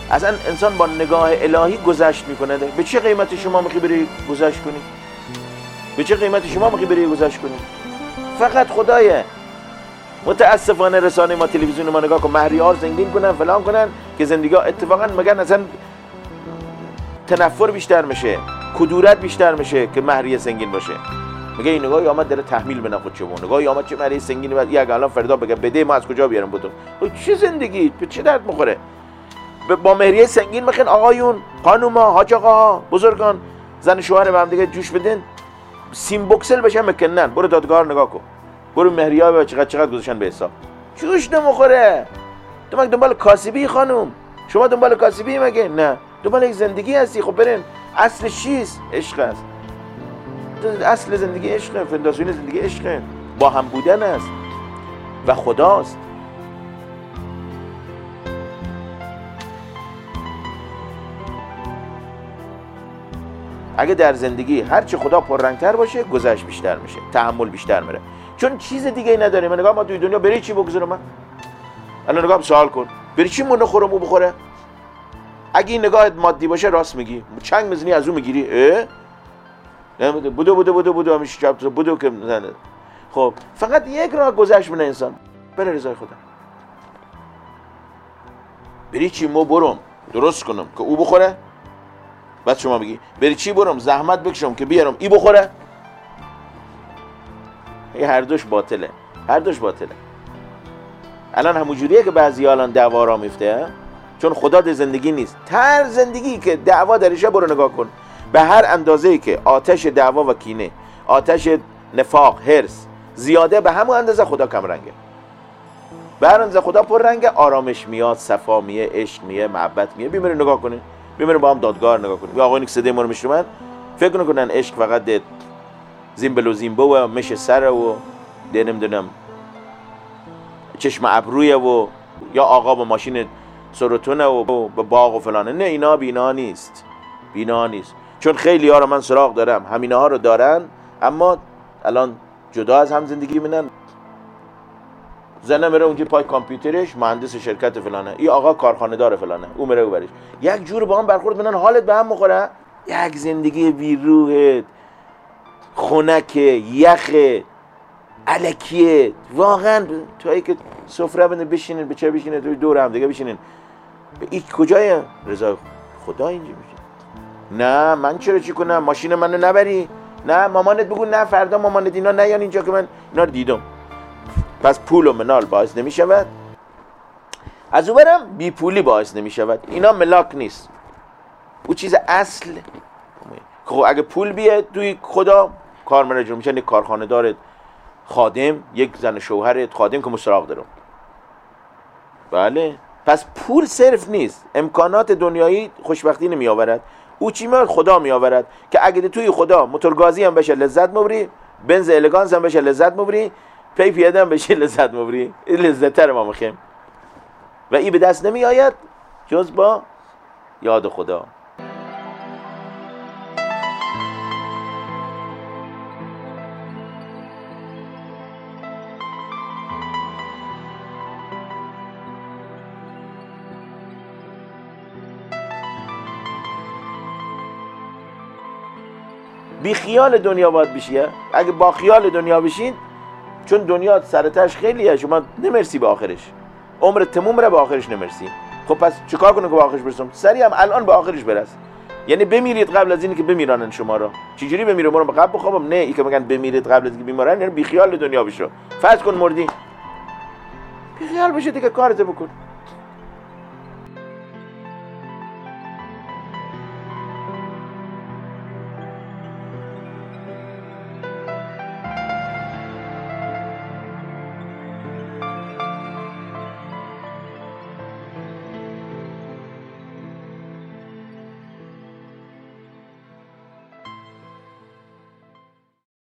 اصلا انسان با نگاه الهی گذشت میکنه. به چه قیمتی شما میخوای بری گذشت کنی؟ به چه قیمتی شما میخوای بری گذشت کنی؟ فقط خدایه. متاسفانه رسانه ما، تلویزیون ما نگاه کن، مهریار زنگین کنن فلان کنن که زندگی ها اتفاقا مگن اصلا تنفر بیشتر میشه، کدورت بیشتر میشه که مهریه سنگین باشه. میگه این نگاهی آمد داره تحمیل به نخود چه نگاهی آمد چه مهریه سنگینی بعد یک الان فردا بگه بده ما از کجا بیارم بدم. چه زندگی به چه درد میخوره؟ با مهریه سنگین میخوان آقایون، خانوما، حاج آقاها، بزرگان زن شوهر به هم دیگه جوش بدن سیم بوکسل بشن مکنن. برو دادگاه نگاه کن، برو مهریه ها چقدر گذاشتن به حساب. جوش نمیخوره. تو مگه دنبال کاسبی خانوم؟ شما دنبال کاسبی مگه؟ نه، دنبال یک زندگی هستی. خب برین. اصلش چیست؟ عشق است. اصل زندگی عشقه، فنداسیون زندگی عشقه، با هم بودن است و خداست. اگه در زندگی هرچی خدا پررنگتر باشه گذشت بیشتر میشه، تحمل بیشتر میره، چون چیز دیگه ای نداریم. من نگاه ما توی دنیا بری چی بگذارم؟ من الان نگاه سوال کن، بری چی مون خورم او بخوره؟ اگه این نگاهت مادی باشه راست میگی، چنگ میزنی از اون میگیری. بودو همیشه چپ بودو که نه. خب فقط یک راه گذشت من انسان بره رضای خدا. بری چی مو برم درست کنم که او بخوره؟ بعد شما بگی بری چی برم زحمت بکشم که بیارم ای بخوره؟ هر دوش باطله، هر دوش باطله. الان همونجوریه که بعضی الان دعوا را میفته، چون خدا در زندگی نیست. هر زندگی که دعوا درشه برو نگاه کن، به هر اندازه‌ای که آتش دعوا و کینه، آتش نفاق، حرص زیاده، به همون اندازه خدا کم رنگه. به هر اندازه خدا پر رنگه، آرامش میاد، صفا میاد، عشق میاد، محبت میاد. بیمونه نگاه کنین، بیمونه با هم دادگاه نگاه کنین. آقا اینک صدای ما رو میشنون فکر نکنن عشق فقط ده زیمبل و زیمبو و مش سر و ده نمیدونم چشم ابرویه و یا آقا با ماشین سروتونه و به باغ و فلانه. نه، اینا بینا نیست، بینا نیست. چون خیلی ها رو من سراغ دارم همینه ها رو دارن، اما الان جدا از هم زندگی میکنن. زنه میره اونجا پای کامپیوترش، مهندس شرکت فلانه، این آقا کارخانه دار فلانه، اون میره اونورش، یک جور با هم برخورد میکنن، حالت به هم میخوره. یک زندگی بیروحت، خنک، یخ، الکیه. واقعا تویی که سفره بنده بشینین، به چه بشینین، توی دور هم دیگه بشینین. این کجای رضا خدا اینجا میشه؟ نه من چرا چی کنم؟ ماشین منو نبری؟ نه مامانت بگو نه فردا مامانت اینا نیان اینجا که من اینا رو دیدم. پس پول و منال باعث نمیشود، از اون برم بی پولی باعث نمیشود. اینا ملاک نیست، او چیز اصل. خب اگه پول بیاد توی خدا، کار منجر میشه، یک کارخانه دارد، خادم، یک زن شوهرت، خادم که مستراق دارم. بله، پس پول صرف نیست، امکانات دنیایی خوشبختی نمی آورد. او چی میاد؟ خدا می آورد. که اگه توی خدا موتورگازی هم بشه لذت مبری، بنز الگانس هم بشه لذت مبری، پی پیاده هم بشه لذت مبری. این لذت‌تر ما میخوایم و این به دست نمی آید جز با یاد خدا. بی خیال دنیا باید بشیه. اگه با خیال دنیا بشین، چون دنیا سرتش خیلیه، شما نمرسی به آخرش، عمر تموم ره به آخرش نمرسی. خب پس چیکار کنم که به آخرش برسم؟ سریع هم الان به آخرش برس. یعنی بمیرید قبل از اینی که بمیرانن شما را. چجوری بمیرم؟ برم قبل بخوابم؟ نه، ای که میگن بمیرید قبل از اینکه بیمارن، یعنی بی خیال دنیا بشو. فرض کن مردی، بی خیال بشه دیگه، کارت بکن.